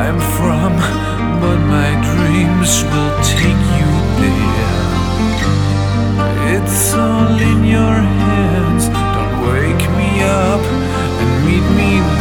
I'm from, but my dreams will take you there. It's all in your hands, don't wake me up and meet me